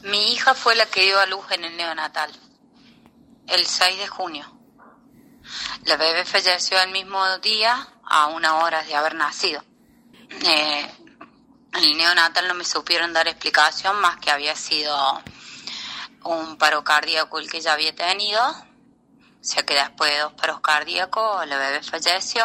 Mi hija fue la que dio a luz en el neonatal, el 6 de junio. La bebé falleció el mismo día, a 1 hora de haber nacido. En el neonatal no me supieron dar explicación más que había sido un paro cardíaco el que ella había tenido. O sea que después de 2 paros cardíacos la bebé falleció,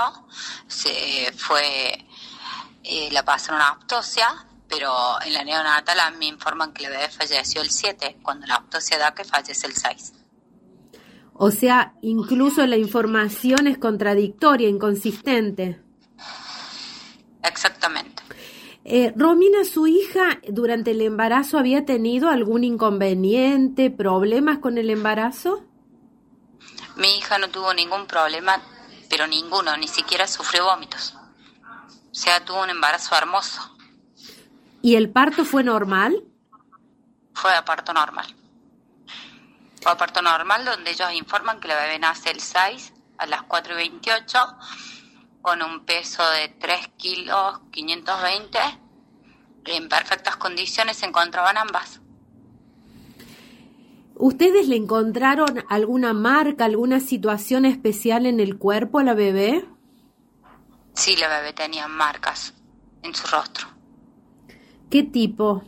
la pasaron a autopsia, pero en la neonatal a mí me informan que la bebé falleció el 7, cuando la autopsia da que fallece el 6. O sea, incluso la información es contradictoria, inconsistente. Exactamente. Romina, ¿su hija durante el embarazo había tenido algún inconveniente, problemas con el embarazo? Mi hija no tuvo ningún problema, pero ninguno, ni siquiera sufrió vómitos. O sea, tuvo un embarazo hermoso. ¿Y el parto fue normal? Fue a parto normal. Fue a parto normal, donde ellos informan que la bebé nace el 6 a las 4:28 con un peso de 3 kilos 520. En perfectas condiciones se encontraban ambas. ¿Ustedes le encontraron alguna marca, alguna situación especial en el cuerpo a la bebé? Sí, la bebé tenía marcas en su rostro. ¿Qué tipo?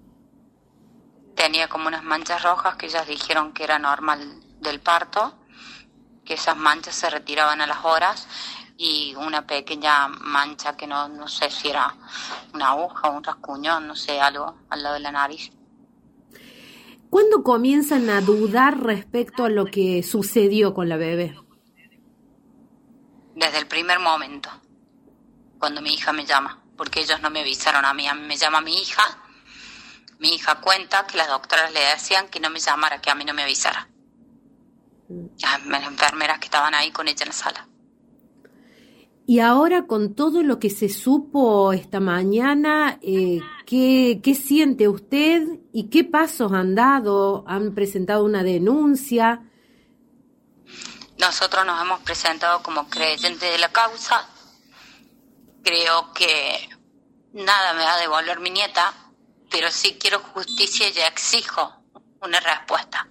Tenía como unas manchas rojas que ellas dijeron que era normal del parto, que esas manchas se retiraban a las horas, y una pequeña mancha que no sé si era una aguja o un rascuñón, no sé, algo al lado de la nariz. ¿Cuándo comienzan a dudar respecto a lo que sucedió con la bebé? Desde el primer momento, cuando mi hija me llama, porque ellos no me avisaron a mí me llama mi hija. Mi hija cuenta que las doctoras le decían que no me llamara, que a mí no me avisara. Las enfermeras que estaban ahí con ella en la sala. Y ahora, con todo lo que se supo esta mañana, ¿qué siente usted y qué pasos han dado? ¿Han presentado una denuncia? Nosotros nos hemos presentado como creyentes de la causa. Creo que nada me va a devolver mi nieta, pero sí quiero justicia y exijo una respuesta.